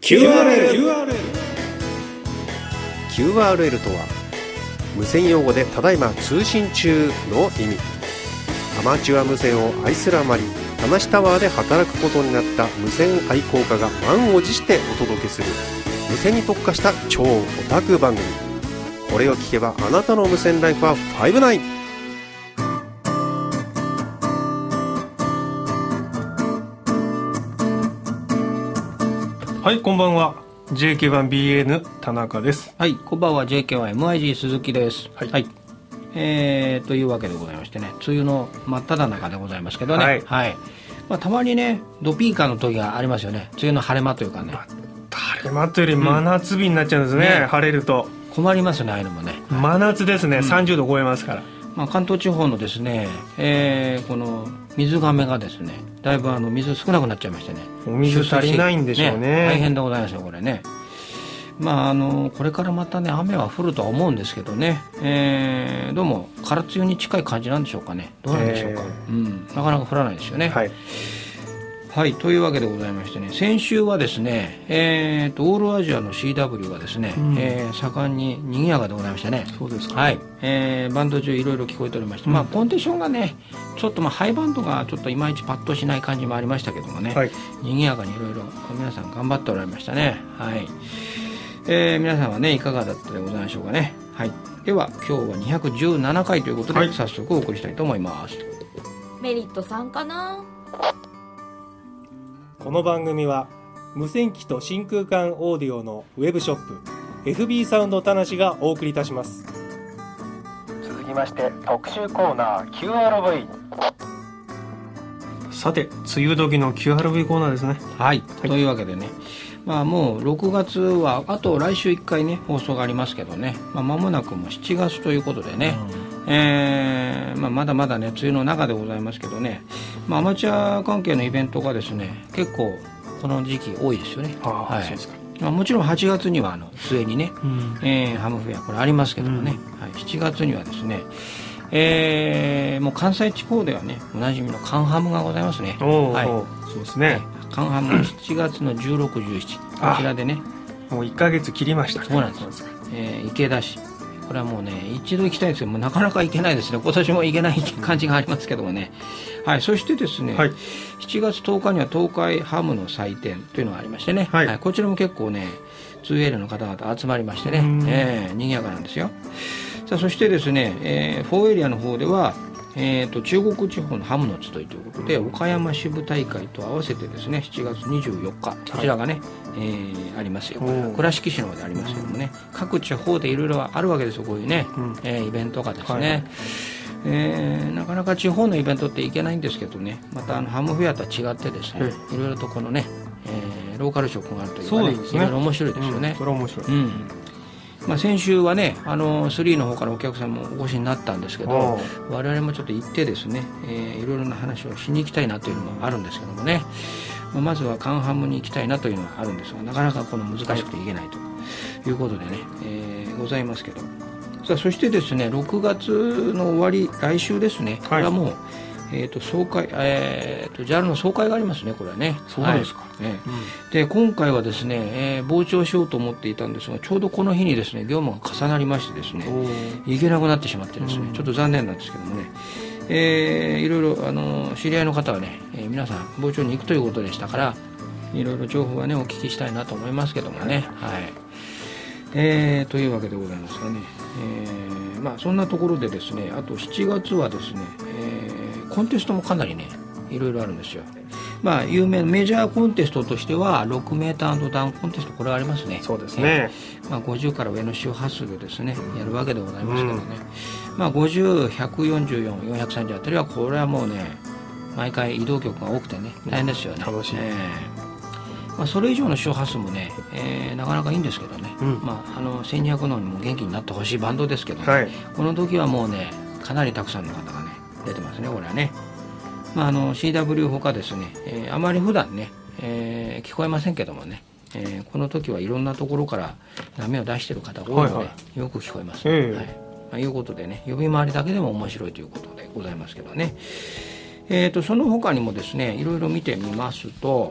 QRL とは無線用語でただいま通信中の意味。アマチュア無線を愛するあまり田無タワーで働くことになった無線愛好家が満を持してお届けする無線に特化した超オタク番組。これを聞けばあなたの無線ライフは59。 はい、こんばんは。 JK1BN 田中です。 はい、こんばんは。 JK1MIG 鈴木です。はい、はい、というわけでございましてね、梅雨の真っ只中でございますけどね、はいはい、たまにねドピーカーの時がありますよね。梅雨の晴れ間というかね、 晴れ間というより真夏日になっちゃうんですね、晴れると困りますね。ああいうのもね、 真夏ですね、30度超えますから、 関東地方のですね、この水がめがですね、だいぶ水少なくなっちゃいましてね、 お水足りないんでしょうね。 大変でございますよこれね。これからまたね雨は降るとは思うんですけどね、どうも空梅雨に近い感じなんでしょうかね。どうなんでしょうか、なかなか降らないですよね。はい、はい、というわけでございましてね、先週はですね、オールアジアの CW がですね、盛んに賑やかでございましたね。 そうですか、 はい、バンド中いろいろ聞こえておりまして、コンディションがねちょっとハイバンドがちょっといまいちパッとしない感じもありましたけどもね、はい、賑やかにいろいろ皆さん頑張っておられましたね。はい、皆さんはねいかがだったでございましょうかね。はい、では今日は217回ということで、はい、早速お送りしたいと思います。 メリット3かな。 この番組は無線機と真空管オーディオのウェブショップ FB サウンドたなしがお送りいたします。 続きまして特集コーナー QRV。 さて梅雨時の QRV コーナーですね。 はい、というわけでね、もう6月はあと来週1回ね放送がありますけどね、間もなくもう7月ということでね、まだまだね梅雨の中でございますけどね、アマチュア関係のイベントがですね結構この時期多いですよね。はい、そうですか。もちろん8月には末にね、ハムフェアこれありますけどもね、はい、7月にはですね、もう関西地方ではねおなじみのカンハムがございますね。はい、 そうですね、 カンハム7月の16、17こちらでねもう1ヶ月切りましたね。 そうなんです、池田市、これはもうね一度行きたいですけどもなかなか行けないですね。今年も行けない感じがありますけどもね。はい、そしてですね、はい、7月10日には東海ハムの祭典というのがありましてね、はいはい、こちらも結構ね 2L の方々集まりましてね、賑やかなんですよ。さあそしてですね、4エリアの方では中国地方のハムの集いということで岡山支部大会と合わせてですね7月24日こちらがね、ありますよ。倉敷市の方でありますけどもね、各地方でいろいろあるわけですよこういうね、イベントがですね、なかなか地方のイベントって行けないんですけどね、またハムフェアとは違ってですね、いろいろとこのね、ローカル色があるというかね、いろいろ面白いですよね。 それは面白い。 先週はね3の方からお客さんもお越しになったんですけど、我々もちょっと行ってですね、いろいろな話をしに行きたいなというのもあるんですけどもね、まずはカンハムに行きたいなというのはあるんですがなかなかこの難しくて行けないということでね、ございますけど、さあそしてですね6月の終わり来週ですね、これはもう総会、JAL の総会がありますねこれはね。 そうですか。 で今回はですね、傍聴しようと思っていたんですがちょうどこの日にですね業務が重なりましてですね行けなくなってしまってですね、ちょっと残念なんですけどもね、いろいろ知り合いの方はね、皆さん傍聴に行くということでしたからいろいろ情報はねお聞きしたいなと思いますけどもね。はい、というわけでございますがね、そんなところでですねあと7月はですね、コンテストもかなりねいろいろあるんですよ。有名なメジャーコンテストとしては 6m& ダウンコンテストこれはありますね。 そうですね、 50から上の周波数でですねやるわけでございますけどね、50、144、430あたりはこれはもうね毎回移動局が多くてね大変ですよね。 楽しい、 それ以上の周波数もね、なかなかいいんですけどね、1200のにも元気になってほしいバンドですけど、ね、この時はもうねかなりたくさんの方がね出てますねこれはね。CW ほかですね、あまり普段ね、聞こえませんけどもね、この時はいろんなところから波を出している方が多いので、よく聞こえます、いうことでね呼び回りだけでも面白いということでございますけどね。その他にもですねいろいろ見てみますと、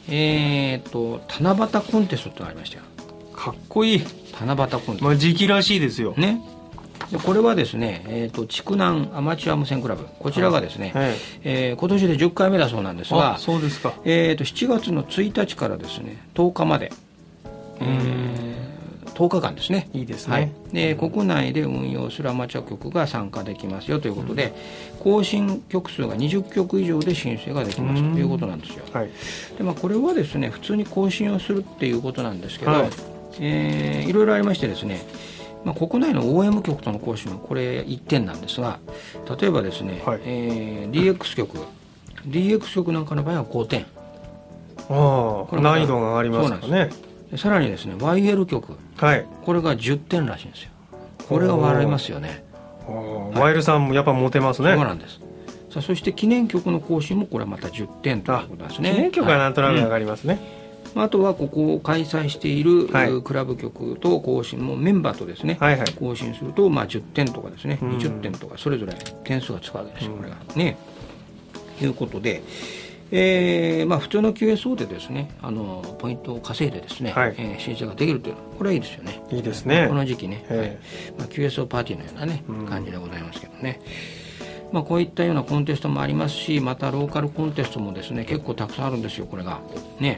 七夕コンテストってのがありましたよ。 かっこいい。 七夕コンテスト、 まあ、時期らしいですよね。でこれはですね、筑南アマチュア無線クラブ、こちらがですね、今年で10回目だそうなんですが、 そうですか。 7月の1日からですね10日まで、10日間ですね。 いいですね。 はい、で国内で運用するアマチュア局が参加できますよということで、更新局数が20局以上で申請ができますということなんですよ。 はい、 でこれはですね普通に更新をするっていうことなんですけど、 はい、 いろいろありましてですね、国内の OM 局との更新はこれ1点なんですが、例えばですね、 はい、 DX 局なんかの場合は5点。 これ難易度が上がりますからね。 さらにですね YL 局、はい、これが10点らしいんですよ。これが笑いますよね。 ワイルさんもやっぱモテますね。 そうなんです。さあそして記念局の更新もこれはまた10点ということですね。 記念局はなんとなく上がりますね。 あとはここを開催しているクラブ局と更新もメンバーとですね、更新すると10点とかですね、20点とかそれぞれ点数がつくわけですよ、これがね。ということで、普通の QSO でですねポイントを稼いでですね、申請ができるというのはこれはいいですよね。 いいですね。 この時期ね、QSO パーティーのようなね感じでございますけどね。こういったようなコンテストもありますし、またローカルコンテストもですね結構たくさんあるんですよ、これがね。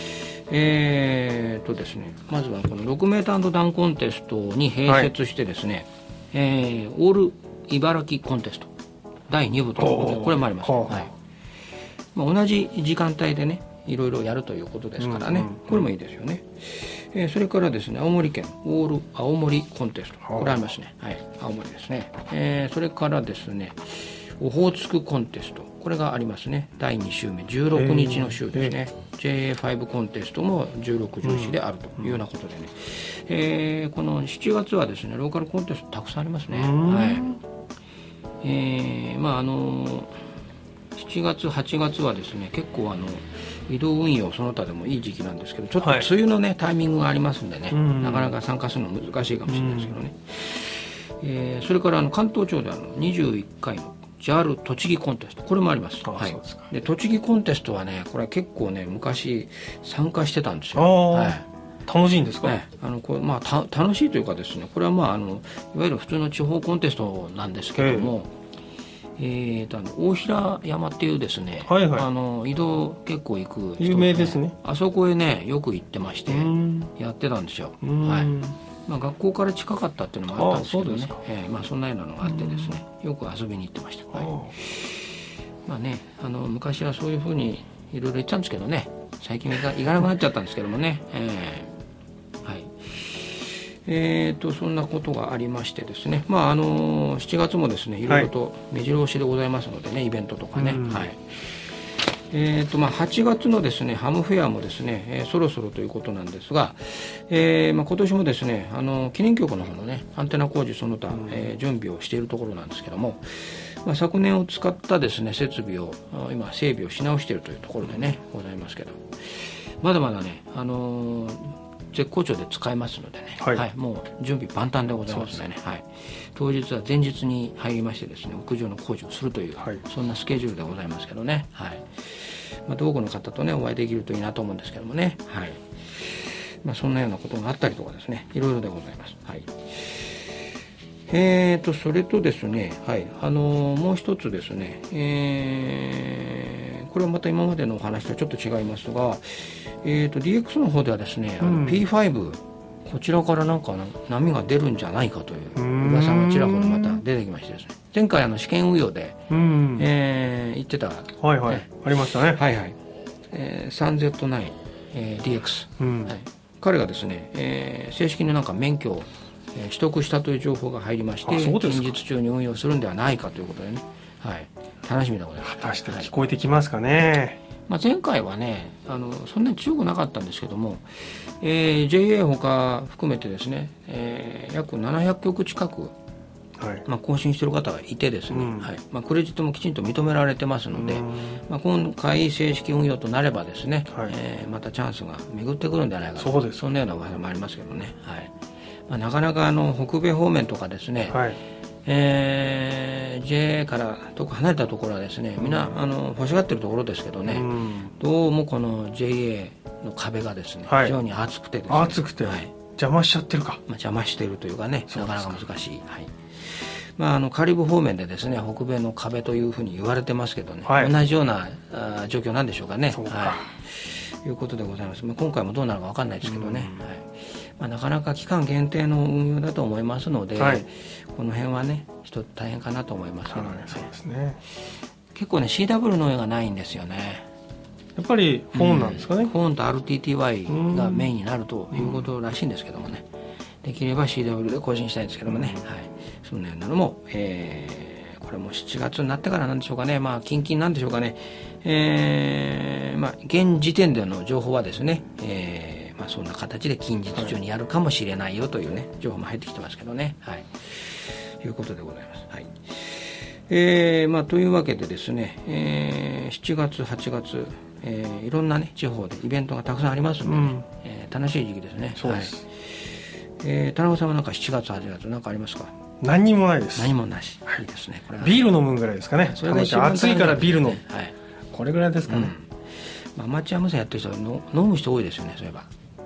ですね、まずはこの 6m& ダウンコンテストに併設してですね、オール茨城コンテスト第2部ということでこれもあります、同じ時間帯でねいろいろやるということですからね、これもいいですよね。それからですね青森県オール青森コンテスト、これありますね、青森ですね。それからですねオホーツクコンテスト、これがありますね。第2週目16日の週ですね。JA5 コンテストも16、14であるというようなことでね、この7月はですねローカルコンテストたくさんありますね。7月8月はですね結構移動運用その他でもいい時期なんですけど、ちょっと梅雨のねタイミングがありますんでね、なかなか参加するの難しいかもしれないですけどね。それから関東地方で21回のJAL 栃木コンテスト、これもあります。で栃木コンテストはねこれ結構ね昔参加してたんですよ。 楽しいんですか？ 楽しいというかですね、これはいわゆる普通の地方コンテストなんですけども、大平山っていうですね、移動結構行く人、 有名ですね。 あそこへねよく行ってましてやってたんですよ。学校から近かったっていうのもあったんですけどね、そんなようなのがあってですねよく遊びに行ってました。昔はそういうふうにいろいろ言ってたんですけどね、最近行かなくなっちゃったんですけどもね。そんなことがありましてですね、7月もですねいろいろと目白押しでございますのでね、イベントとかね。8月のですねハムフェアもですね、そろそろということなんですが、今年もですね記念局の方のねアンテナ工事その他、準備をしているところなんですけども、昨年を使ったですね設備を今整備をし直しているというところでねございますけど、まだまだね絶好調で使えますのでね、もう準備万端でございますのでね、当日は前日に入りましてですね屋上の工事をするという、そんなスケジュールでございますけどね、多くの方とねお会いできるといいなと思うんですけどもね、そんなようなことがあったりとかですねいろいろでございます。それとですね、もう一つですね、これはまた今までのお話とちょっと違いますが、DX の方ではですね、P5 こちらからなんか波が出るんじゃないかという噂がちらほらまた出てきましてですね、前回試験運用で、言ってた、 ありましたね。 3Z9、DX、彼がですね、正式になんか免許を取得したという情報が入りまして、近日中に運用するんではないかということでね、楽しみでございます。 果たして聞こえてきますかね。 前回はねそんなに強くなかったんですけども、JA ほか含めてですね、約700局近く、更新している方がいてですね、クレジットもきちんと認められてますので、今回正式運用となればですね、またチャンスが巡ってくるんじゃないかと、そんなような噂もありますけどね。なかなか北米方面とかですね、 JA から遠く離れたところはですね、みんな欲しがってるところですけどね、どうもこの JA の壁がですね、非常に厚くてですね、 厚くて、邪魔しちゃってるか、 邪魔しているというかね、なかなか難しい、カリブ方面でですね、北米の壁というふうに言われてますけどね、同じような状況なんでしょうかね。ということでございます。今回もどうなるか分かんないですけどね、なかなか期間限定の運用だと思いますので、この辺はね一つ大変かなと思いますけどね。 そうですね。 結構ね CW の絵がないんですよね。 やっぱりフォンなんですかね。 フォンと RTTY がメインになるということらしいんですけどもね、できれば CW で更新したいんですけどもね、そのようなのも、これも7月になってからなんでしょうかね、キンキンなんでしょうかね、現時点での情報はですね、そんな形で近日中にやるかもしれないよというね、情報も入ってきてますけどね、ということでございます。というわけでですね、7月8月、いろんなね地方でイベントがたくさんありますので、ね、楽しい時期ですね。 そうです。 田中さんはなんか7月8月何かありますか？ 何にもないです。 何もなし。いいですね。これはビール飲むぐらいですかね。 それが一番暑いからビール飲む。これぐらいですかね。 アマチュア無線やってる人は飲む人多いですよね、そういえば。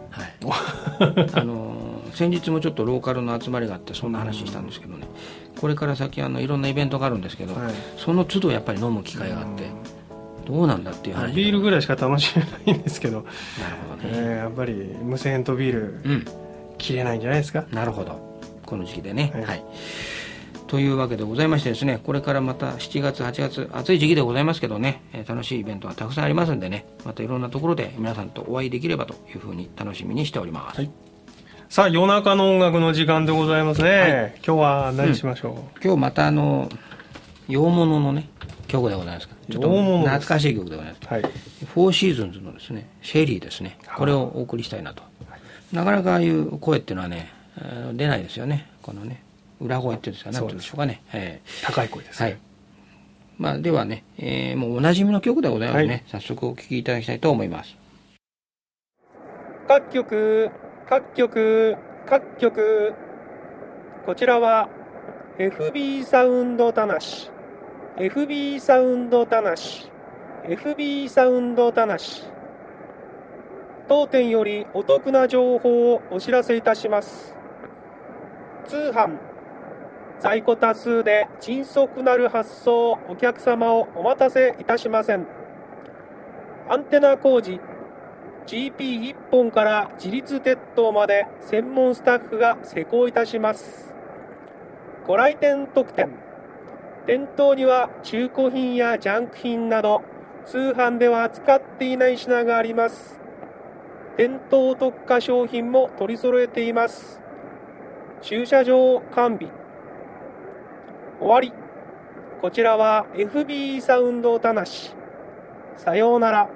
先日もちょっとローカルの集まりがあってそんな話したんですけどね、これから先いろんなイベントがあるんですけど、その都度やっぱり飲む機会があって、どうなんだっていう話。 ビールぐらいしか楽しめないんですけど、 なるほどね、 やっぱり無線とビール、切れないんじゃないですか。 なるほど、この時期でね。というわけでございましてですね、これからまた7月8月暑い時期でございますけどね、楽しいイベントがたくさんありますんでね、またいろんなところで皆さんとお会いできればというふうに楽しみにしております。 さあ夜中の音楽の時間でございますね。今日は何しましょう。 今日また洋物のね曲でございますか。ちょっと懐かしい曲でございます。フォーシーズンズのですねシェリーですね、これをお送りしたいなと。なかなかああいう声っていうのはね出ないですよね。このね裏声っていうんですか、なんていうんでしょうかね。 高い声ですね。 ではね、もうおなじみの曲でございますね。早速お聴きいただきたいと思います。 各局こちらは FB サウンドたなし FB サウンドたなし FB サウンドたなし当店よりお得な情報をお知らせいたします。通販在庫多数で迅速なる発送、お客様をお待たせいたしません。アンテナ工事GP1 本から自立鉄塔まで専門スタッフが施工いたします。ご来店特典、店頭には中古品やジャンク品など通販では扱っていない品があります。店頭特化商品も取り揃えています。駐車場完備終わり。こちらは FB サウンドたなし。さようなら。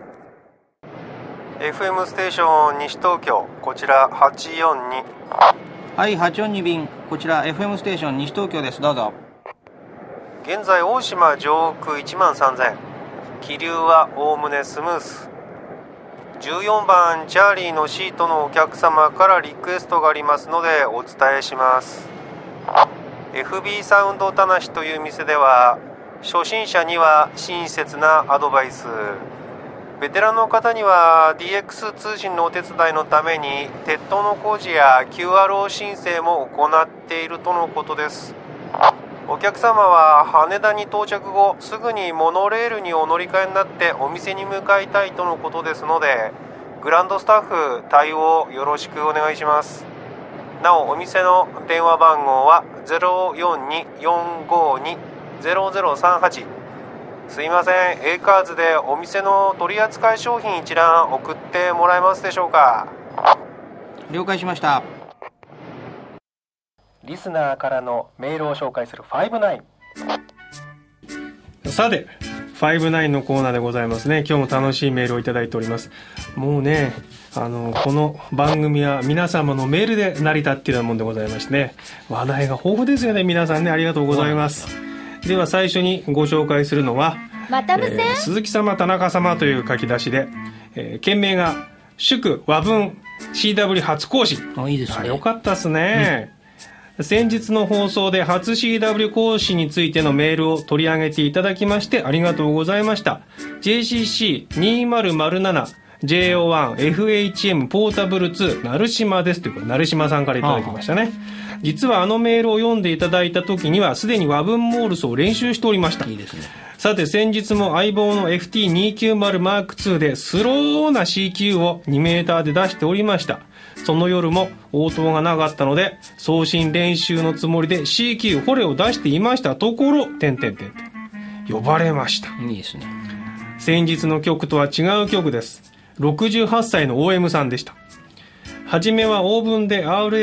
FM ステーション西東京、こちら842。 はい、842便、こちら FM ステーション西東京です。どうぞ。 現在大島上空13000、気流はおおむねスムース。14番チャーリーのシートのお客様からリクエストがありますのでお伝えします。FB サウンドたなしという店では初心者には親切なアドバイス、ベテランの方には DX 通信のお手伝いのために鉄塔の工事や QRO 申請も行っているとのことです。お客様は羽田に到着後すぐにモノレールにお乗り換えになってお店に向かいたいとのことですので、グランドスタッフ対応よろしくお願いします。なおお店の電話番号は 042-452-0038。 すいません、A カーズでお店の取扱い商品一覧送ってもらえますでしょうか。 了解しました。 リスナーからのメールを紹介する59。 さて59のコーナーでございますね。今日も楽しいメールをいただいております。もうねこの番組は皆様のメールで成り立っているようなもんでございましてね、話題が豊富ですよね。皆さんね、ありがとうございます。では最初にご紹介するのはまた無線、 鈴木様田中様という書き出しで、件名が祝和文 CW 初更新。 いいですね。 よかったですね、 先日の放送で初 CW 講師についてのメールを取り上げていただきましてありがとうございました。 JCC2007JO1FHM ポータブル2成島ですということで、成島さんからいただきましたね。実はあのメールを読んでいただいた時にはすでに和文モールスを練習しておりました。 いいですね。 さて先日も相棒の FT290M2 でスローな CQ を2メーターで出しておりました。その夜も応答がなかったので送信練習のつもりで CQ フォレを出していましたところ呼ばれました。 いいですね。 先日の曲とは違う曲です。68歳の OM さんでした。はじめはオーブンで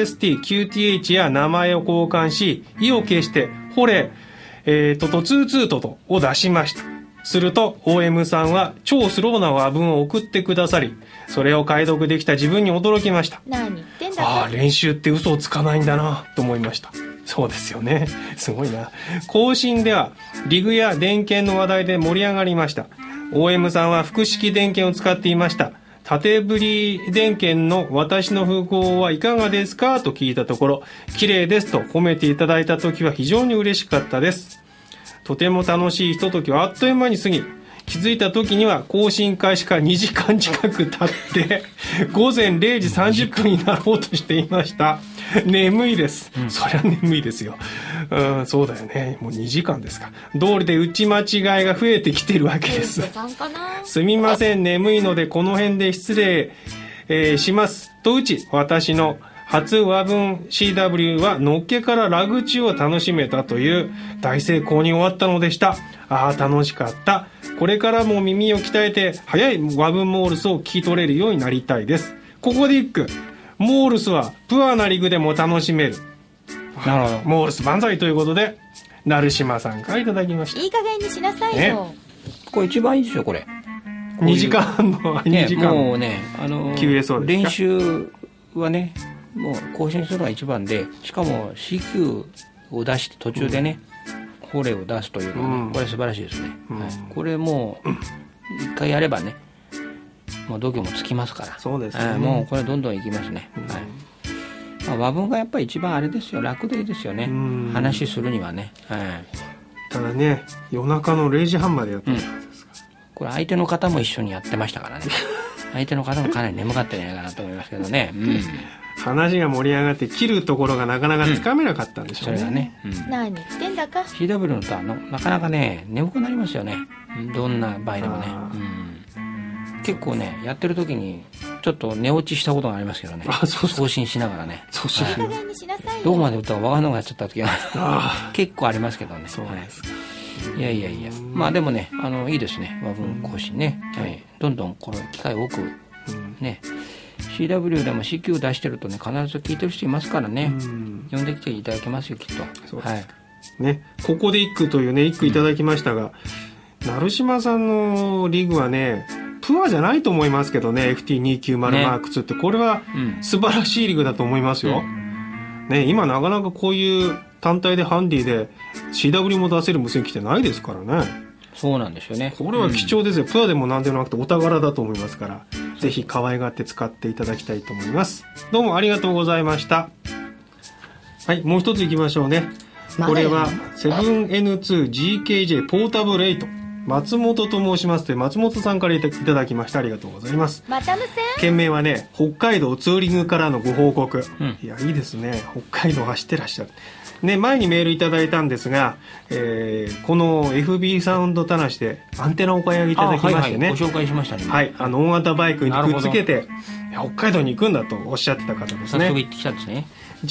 RST、QTH や名前を交換し、意を決してフォレ、22とを出しました。すると OM さんは超スローな和文を送ってくださり、それを解読できた自分に驚きました。 何言ってんだか。 練習って嘘をつかないんだなと思いました。そうですよね。すごいな。更新ではリグや電源の話題で盛り上がりました。OM さんは複式電源を使っていました。縦振り電源の私の風貌はいかがですかと聞いたところ、綺麗ですと褒めていただいた時は非常に嬉しかったです。とても楽しいひとときはあっという間に過ぎ、気づいた時には更新開始から2時間近く経って午前0時30分になろうとしていました。眠いです、そりゃ眠いですよ。そうだよね。もう2時間ですか。道理で打ち間違いが増えてきてるわけです。すみません、眠いのでこの辺で失礼、しますと打ち、私の初和文 CW はのっけからラグ中を楽しめたという大成功に終わったのでした。楽しかった。これからも耳を鍛えて早い和文モールスを聞き取れるようになりたいです。ここで一句。モールスはプアなリグでも楽しめる。 なるほど。 モールス万歳ということで成島さんからいただきました。 いい加減にしなさいよ、ね、 これ一番いいですよこれ。 2時間の2時間、 もうね QSO ですか。 練習はねもう更新するのが一番で、しかも CQ を出して途中でね、フォレを出すというのはね、これ素晴らしいですね、これもう一回やればねもう度胸もつきますから。 そうですね、 もうこれどんどんいきますね、和文がやっぱり一番あれですよ、楽でいいですよね、話するにはね、 ただね夜中の0時半までやってるからですから、 これ相手の方も一緒にやってましたからね相手の方もかなり眠かったんじゃないかなと思いますけどね、 話が盛り上がって切るところがなかなかつかめなかったんでしょうね、 それがね、 何言ってんだか。 CW のとなかなかね眠くなりますよね、どんな場合でもね、結構ねやってる時にちょっと寝落ちしたことがありますけどね、送信しながらね、 いい加減にしなさいよ。 どこまで打ったか分からなくなっちゃった時が結構ありますけどね。 そうですか。 いやまあでもねいいですね和文更新ね、どんどんこの機会多くね、CW でも CQ 出してるとね必ず聞いてる人いますからね、呼んできていただけますよきっと。 そうですか、ね、ここで一句というね一句いただきましたが、成島さんのリグはねプアじゃないと思いますけどね、 FT290M2 ってこれは素晴らしいリグだと思いますよ、今なかなかこういう単体でハンディで CW も出せる無線機ってないですからね。 そうなんですよね。 これは貴重ですよ、プアでも何でもなくてお宝だと思いますから、ぜひ可愛がって使っていただきたいと思います。どうもありがとうございました。はい、もう一ついきましょうね。これは 7N2GKJ ポータブル8、松本と申しますという松本さんからいただきました。ありがとうございます。 また無線。 件名はね、北海道ツーリングからのご報告、いやいいですね、北海道走ってらっしゃるね。前にメールいただいたんですが、この FB サウンドたなしでアンテナをお買い上げいただきましてね、 ご紹介しましたね。 大型バイクにくっつけて北海道に行くんだとおっしゃってた方ですね。 早速行ってきたんですね。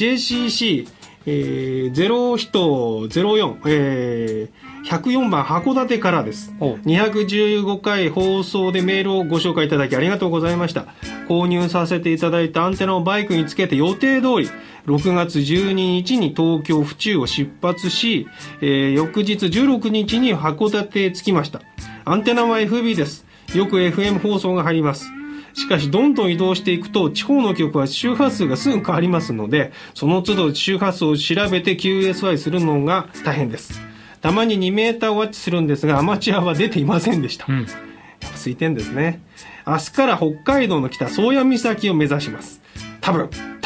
JCC、0104、104番函館からです。215回放送でメールをご紹介いただきありがとうございました。購入させていただいたアンテナをバイクにつけて予定通り6月12日に東京府中を出発し、翌日16日に函館へ着きました。アンテナは FB です。よく FM 放送が入ります。しかしどんどん移動していくと地方の局は周波数がすぐ変わりますので、その都度周波数を調べて QSY するのが大変です。たまに2メーターウォッチするんですがアマチュアは出ていませんでした。やっぱ空いてんですね。明日から北海道の北宗谷岬を目指します。多分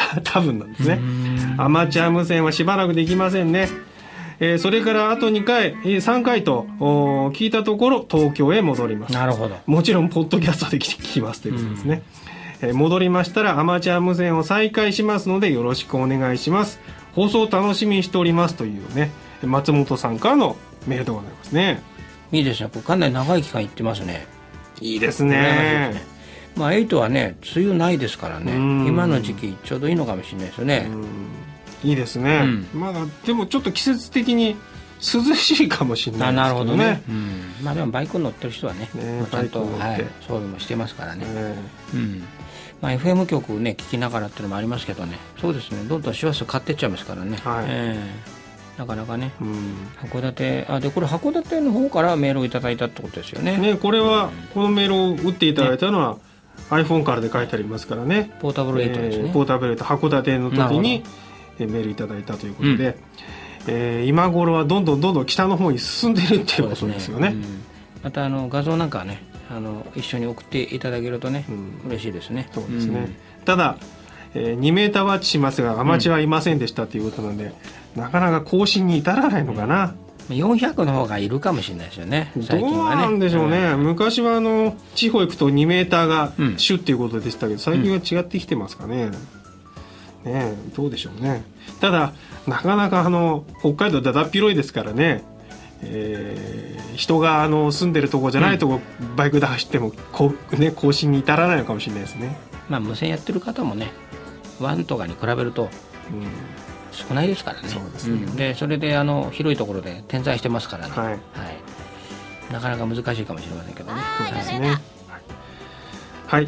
多分なんですね。アマチュア無線はしばらくできませんね。それからあと2回、3回と聞いたところ東京へ戻ります。 なるほど。 もちろんポッドキャストで聞きますということですね。戻りましたらアマチュア無線を再開しますのでよろしくお願いします。放送楽しみにしておりますというね、松本さんからのメールでございますね。 いいですね。かなり長い期間行ってますね。 いいですね。 まあ8はね梅雨ないですからね、今の時期ちょうどいいのかもしれないですよね。 いいですね、まだでもちょっと季節的に涼しいかもしれないですけどね。 なるほどね、まあでもバイク乗ってる人はね、ちゃんと、装備もしてますからね、まあ、FM 局ね聞きながらっていうのもありますけどね、そうですね、どんどん周波数買ってっちゃいますからね、なかなかね、函館でこれ函館の方からメールをいただいたってことですよね。 これは、このメールを打っていただいたのは、iPhone からで書いてありますからね。 ポータブル8ですね。 ポータブル8函館の時にメールいただいたということで、今頃はどんどん北の方に進んでるっていうことですよね。 また画像なんかはね一緒に送っていただけるとね、嬉しいですね。 そうですね、ただ、2メーターワッチしますがアマチュアはいませんでしたということなので、なかなか更新に至らないのかな。 400の方がいるかもしれないですよね、最近はね。 どうなんでしょうね、昔は地方行くと2メーターが主っていうことでしたけど、最近は違ってきてますかね。どうでしょうね。ただなかなか北海道だだっ広いですからね、人が住んでるとこじゃないとこ、バイクで走っても更新に至らないのかもしれないですね。 まあ無線やってる方もねワンとかに比べると少ないですからね。 そうですね、 でそれで広いところで点在してますからね、なかなか難しいかもしれませんけどね。 そうですね。はい、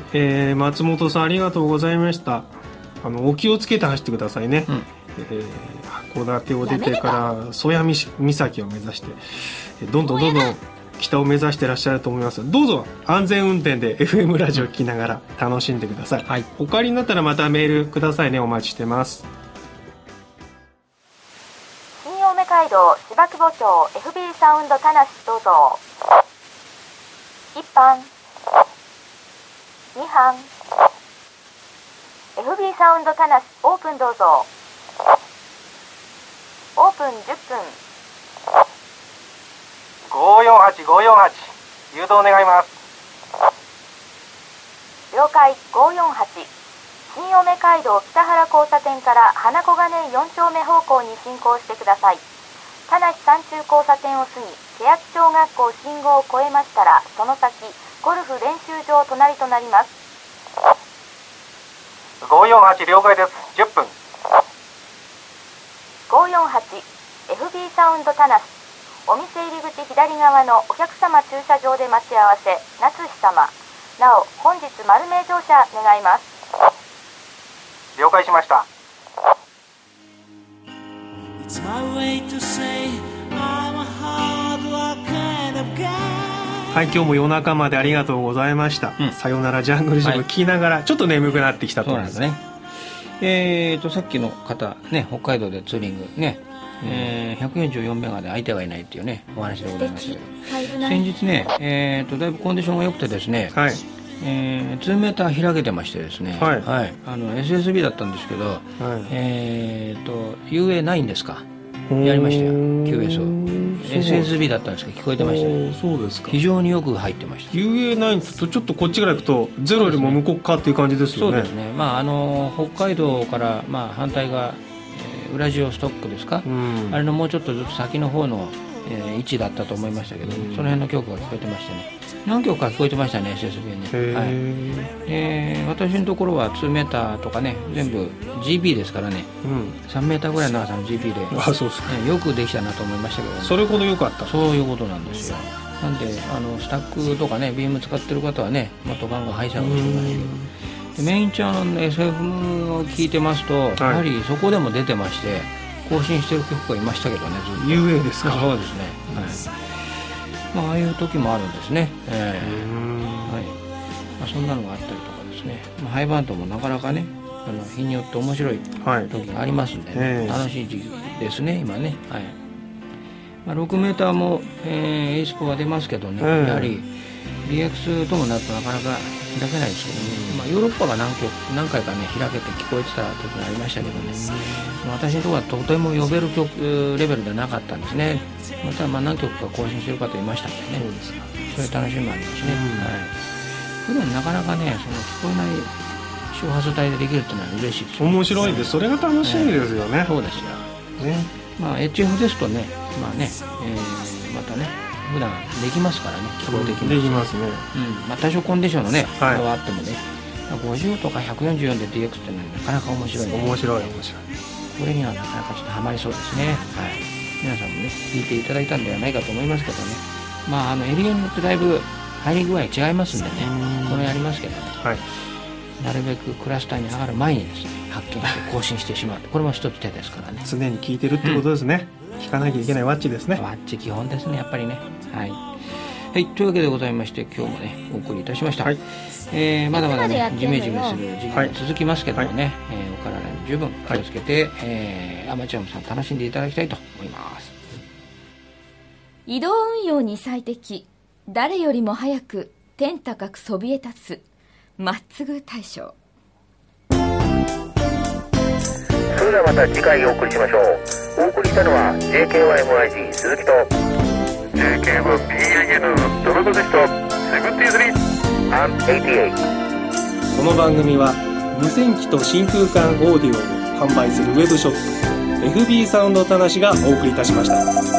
松本さんありがとうございました。お気をつけて走ってくださいね。函館を出てから曽谷岬を目指してどんどん北を目指していらっしゃると思います。どうぞ安全運転で FM ラジオ聞きながら楽しんでください。お帰りになったらまたメールくださいね。お待ちしてます。 新青梅街道芝久保町 FB サウンド田無どうぞ。1班2班 FB サウンド田無オープンどうぞ。オープン10分。 548548誘導願います。 了解。548新青梅街道北原交差点から花小金井4丁目方向に進行してください。田無山中交差点を過ぎ欅小学校信号を越えましたら、その先ゴルフ練習場隣となります。 548了解です。10分。 548 FB サウンド田無お店入り口左側のお客様駐車場で待ち合わせ夏日様。なお本日丸名乗車願います。 了解しました。 はい、今日も夜中までありがとうございました。さよならジャングルジム聞きながらちょっと眠くなってきたと思いますね。 さっきの方ね、北海道でツーリングね、144メガで相手がいないっていうねお話でございましたけど、先日ね、だいぶコンディションが良くてですね、2メーター開けてましてですね、SSB だったんですけど、UA9 ですか、やりましたよ QS を。SSB だったんですけど聞こえてましたね。 そうですか。 非常によく入ってました。 UA9 とちょっとこっちから行くとゼロよりも向こうかっていう感じですよね。 そうですね、北海道から、反対が、ウラジオストックですか、あれのもうちょっとずつ先の方の、位置だったと思いましたけど、その辺の曲が聞こえてましてね、何曲か聞こえてましたね SSB ね。私のところは2メーターとかね全部 GB ですからね、3メーターぐらいの長さの GB で、 そうですか、 よくできたなと思いましたけど、 それほど良かった。 そういうことなんですよ。なんでスタックとかねビーム使ってる方はねもっとガンガン配車をしてますけど、メインチャンネル SF を聞いてますと、やはりそこでも出てまして更新してる曲がいましたけどね、ずっと UA ですか。 そうですね、ああいう時もあるんですね。そんなのがあったりとかですね、ハイバンドもなかなかね日によって面白い時がありますんで、ね、楽しい時期ですね今ね。6メーターも、エイスポは出ますけどね、やはり DX ともなるとなかなか開けないですけどね、ヨーロッパが何回かね開けて聞こえてた時がありましたけどね、私のところはとても呼べる曲レベルではなかったんですね。また何曲か更新してる方いましたんでね、そういう楽しみもありますね。普段なかなかね聞こえない周波数帯でできるっていうのは嬉しいですよね。 面白いです。それが楽しみですよね。 そうですよね。HF ですとね、またね普段できますからね、聞こえてきます。 できますね。 多少コンディションのねあれはあってもね、50とか144で DX っていうのはなかなか面白い、 面白い。 これにはなかなかちょっとハマりそうですね。皆さんもね聞いていただいたんではないかと思いますけどね、エリアによってだいぶ入り具合違いますんでね、これやりますけどね、なるべくクラスターに上がる前にですね発見して更新してしまう、これも一つ手ですからね。 常に聞いてるってことですね。聞かなきゃいけないワッチですね。 ワッチ基本ですね、やっぱりね。というわけでございまして、今日もねお送りいたしました。まだまだねジメジメする時期が続きますけどもね、お体に十分気をつけて、アマチュアさん楽しんでいただきたいと思います。 移動運用に最適、誰よりも早く天高くそびえ立つまっつぐ大将。 それではまた次回お送りしましょう。お送りしたのは JKYMIG 鈴木と JK1PIN ドロドでした。73&88。 この番組は無線機と真空管オーディオを販売するウェブショップ FB サウンドたなしがお送りいたしました。